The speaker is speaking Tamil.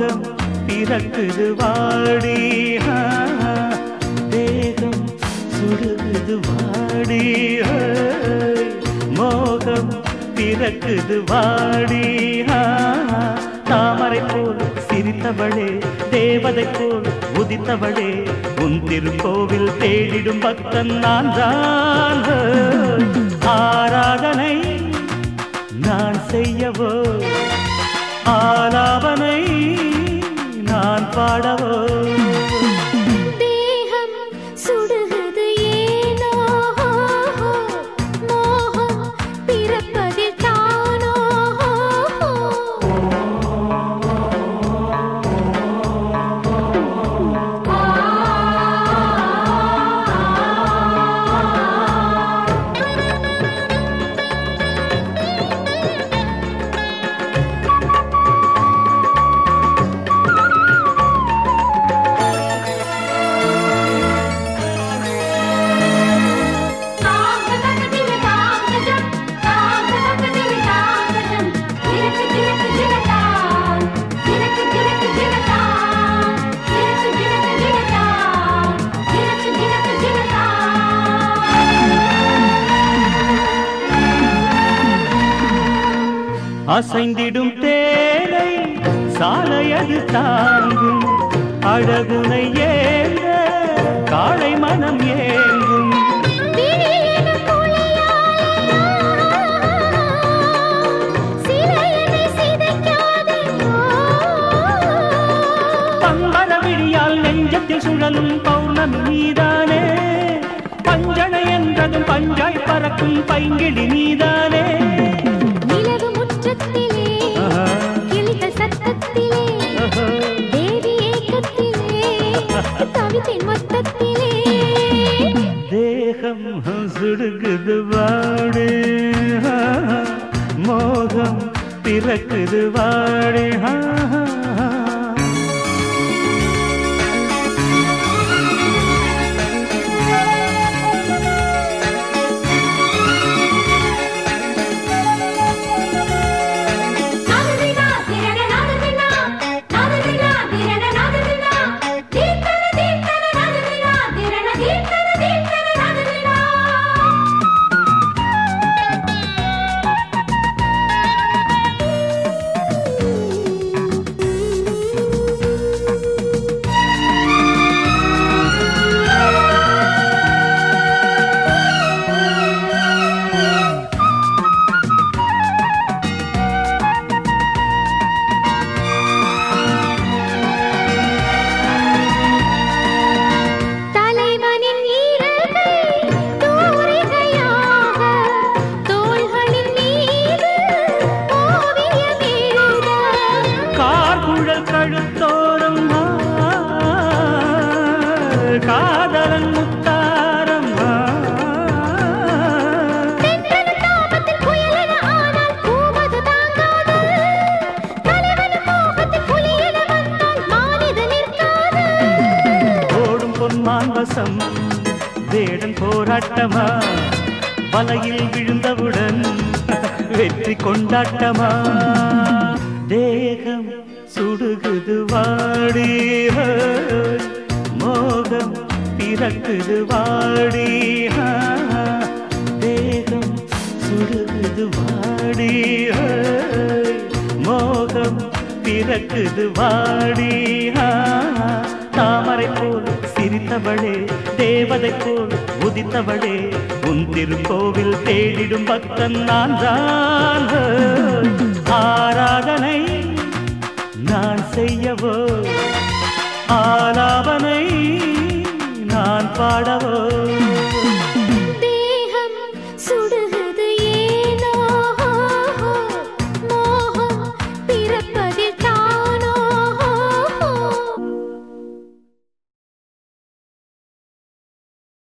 மோகம் பிறக்குது வாடி தேகம் சுடுகுது வாடி மோகம் பிறக்குது வாடி தாமரை போல் சிரித்தவளே தேவதை போல் உதித்தவளே உன் திருக்கோவில் தேடிடும் பக்தன் நான் தான் ஆராதனை நான் செய்யவோ ஆலாபனை நான் பாடவோ தேகம் சுடுகிறது ஏனோ மோகம் பிறப்பதில் தானோ அசைந்திடும் தேரை சாலையது தாங்கும் அழகுனை ஏந்த காளை மனம் ஏங்கும் பம்பர விழியால் நெஞ்சத்தில் சுழலும் பௌர்ணமி நீதானே பஞ்சனை என்றதும் பஞ்சாய் பறக்கும் பைங்கிழி நீதானே தேகம் சுடுகுது வாடு மோகம் பிறக்குது வாடு கழுத்தோரம் காதலன் முத்தாரம் ஓடும் பொன்மான் வசம் வேடன் போராட்டமா வலையில் விழுந்தவுடன் வெற்றி கொண்டாட்டமா தேகம் சுடுகுது வாடி மோகம் பிறக்குது வாடி தேகம் சுடுகுது வாடி மோகம் பிறக்குது வாடி தாமரை போல் சிரித்தவளே தேவதை போல் உதித்தவளே உன் திருக்கோவில் தேடிடும் பக்தன் நான் தான் ஆராதனை நான் செய்யவோ ஆலாபனை நான் பாடவோ